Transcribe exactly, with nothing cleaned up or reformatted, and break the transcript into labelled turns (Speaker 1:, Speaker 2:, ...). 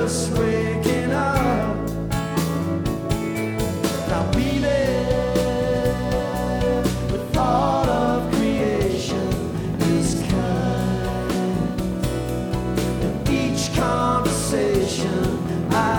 Speaker 1: just waking up. Now baby, the thought of creation is kind. In each conversation I